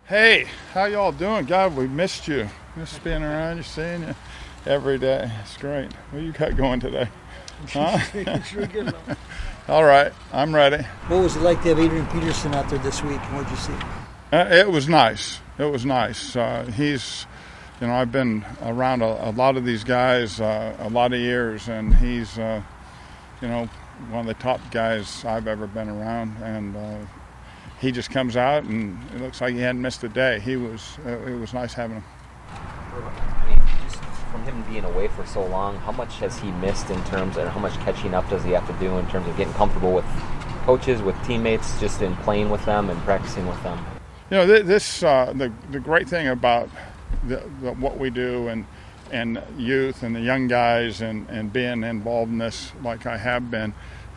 Hey, how y'all doing? God, we missed you. Missed being around you, seeing you every day. It's great. What you got going today? Huh? All right, I'm ready. What was it like to have Adrian Peterson out there this week, and what did you see? It was nice. It was nice. I've been around a lot of these guys a lot of years, and he's, one of the top guys I've ever been around, and he just comes out, and it looks like he hadn't missed a day. It was nice having him. I mean, just from him being away for so long, how much has he missed in terms of how much catching up does he have to do in terms of getting comfortable with coaches, with teammates, just in playing with them and practicing with them? You know, the great thing about what we do and youth and the young guys and being involved in this like I have been,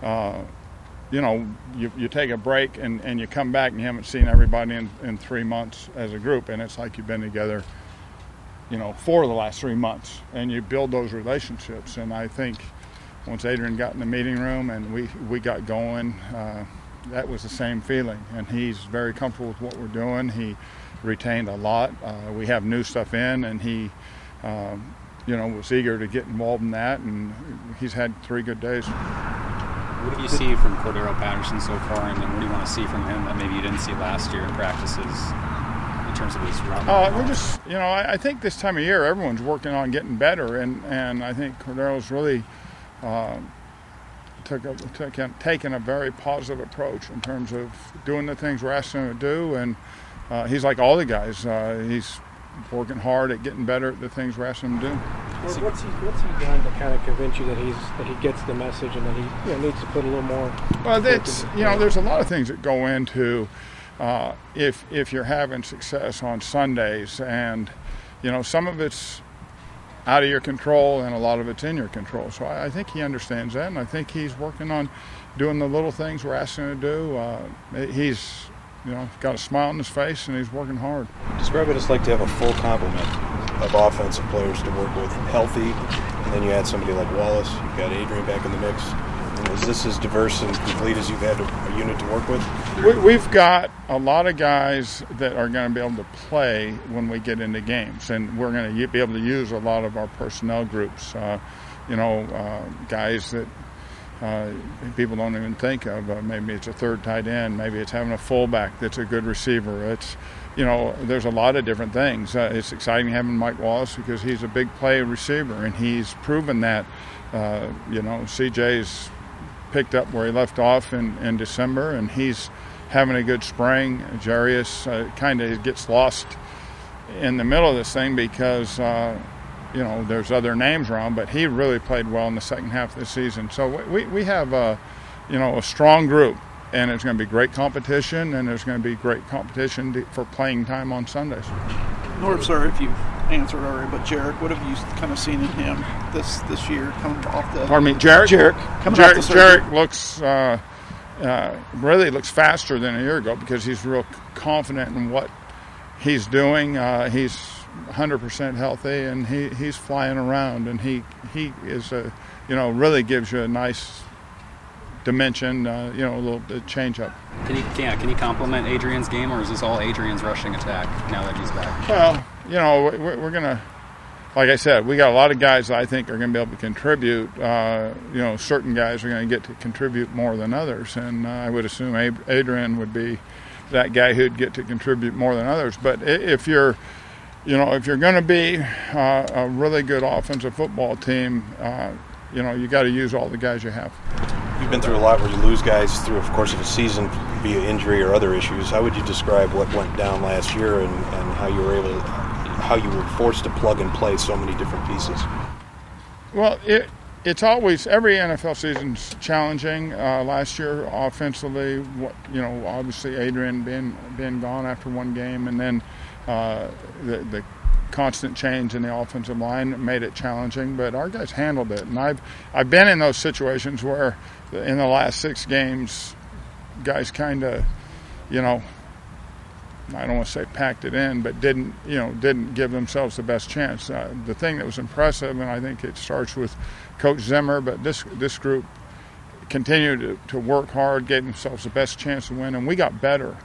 you take a break and you come back and you haven't seen everybody in 3 months as a group, and it's like you've been together, for the last 3 months, and you build those relationships. And I think once Adrian got in the meeting room and we got going, that was the same feeling. And he's very comfortable with what we're doing. He retained a lot. We have new stuff in, and he was eager to get involved in that, and he's had 3 good days. What do you see from Cordero Patterson so far, and then what do you want to see from him that maybe you didn't see last year in practices in terms of his route? I think this time of year everyone's working on getting better, and I think Cordero's really taken a very positive approach in terms of doing the things we're asking him to do, and he's like all the guys. He's working hard at getting better at the things we're asking him to do. What's he done to kind of convince you that he gets the message and that he needs to put a little more? Well, there's a lot of things that go into if you're having success on Sundays, and some of it's out of your control and a lot of it's in your control. So I think he understands that, and I think he's working on doing the little things we're asking him to do. He's got a smile on his face, and he's working hard. Describe what it's like to have a full complement of offensive players to work with, healthy, and then you add somebody like Wallace. You've got Adrian back in the mix. And is this as diverse and complete as you've had a unit to work with? We've got a lot of guys that are going to be able to play when we get into games, and we're going to be able to use a lot of our personnel groups. Guys that people don't even think of. Maybe it's a third tight end. Maybe it's having a fullback that's a good receiver. It's, there's a lot of different things. It's exciting having Mike Wallace because he's a big play receiver, and he's proven that. CJ's picked up where he left off in December, and he's having a good spring. Jarius kind of gets lost in the middle of this thing because there's other names around, but he really played well in the second half of the season. So we have a strong group, and it's going to be great competition, and there's going to be great competition for playing time on Sundays. Norv, sorry if you've answered already, but Jarek, what have you kind of seen in him this year coming off the? Pardon me, Jarek. Jarek looks really looks faster than a year ago because he's real confident in what he's doing. He's 100% healthy, and he's flying around, and he is really gives you a nice dimension, a little change up. Can you compliment Adrian's game, or is this all Adrian's rushing attack now that he's back? Well, we're gonna, like I said, we got a lot of guys that I think are going to be able to contribute. Certain guys are going to get to contribute more than others, and I would assume Adrian would be that guy who'd get to contribute more than others. But if you're going to be a really good offensive football team, you got to use all the guys you have. You've been through a lot where you lose guys through the course of a season via injury or other issues. How would you describe what went down last year and how you were forced to plug and play so many different pieces? Well, it's always, every NFL season's challenging. Last year, offensively, obviously Adrian being gone after one game, and then the constant change in the offensive line made it challenging, but our guys handled it. And I've been in those situations where in the last 6 games, guys kind of, I don't want to say packed it in, but didn't give themselves the best chance. The thing that was impressive, and I think it starts with Coach Zimmer, but this group continued to work hard, gave themselves the best chance to win, and we got better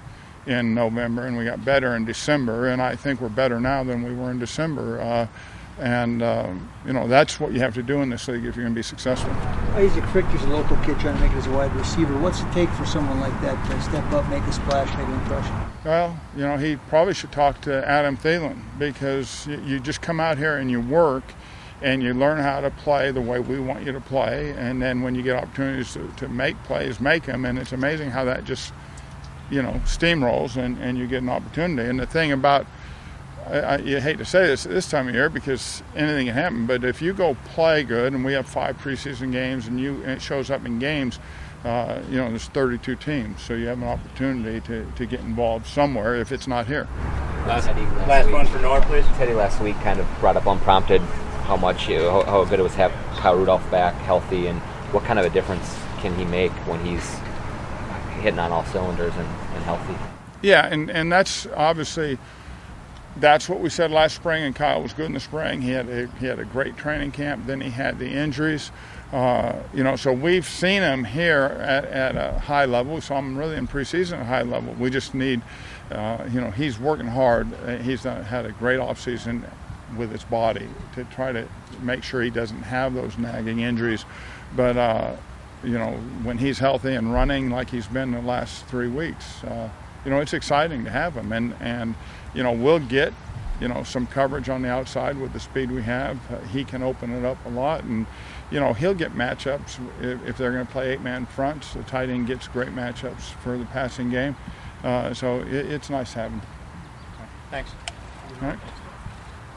in November, and we got better in December, and I think we're better now than we were in December. That's what you have to do in this league if you're going to be successful. Isaac Frichter's a local kid trying to make it as a wide receiver. What's it take for someone like that to step up, make a splash, make an impression? Well, he probably should talk to Adam Thielen, because you just come out here and you work and you learn how to play the way we want you to play, and then when you get opportunities to make plays, make them, and it's amazing how that just steamrolls and you get an opportunity. And the thing about, you hate to say this time of year because anything can happen, but if you go play good, and we have 5 preseason games, and it shows up in games, there's 32 teams, so you have an opportunity to get involved somewhere if it's not here. Last one for Noah, please. Teddy last week kind of brought up unprompted how good it was to have Kyle Rudolph back healthy, and what kind of a difference can he make when he's hitting on all cylinders and healthy. Yeah, and that's obviously that's what we said last spring, and Kyle was good in the spring. He had a great training camp. Then he had the injuries. So we've seen him here at a high level. We saw him really in preseason at a high level. We just need, he's working hard. He's had a great offseason with his body to try to make sure he doesn't have those nagging injuries. But when he's healthy and running like he's been the last 3 weeks, it's exciting to have him. And we'll get, some coverage on the outside with the speed we have. He can open it up a lot, and, he'll get matchups if they're going to play 8-man fronts. The tight end gets great matchups for the passing game. So it's nice having him. Thanks. All right.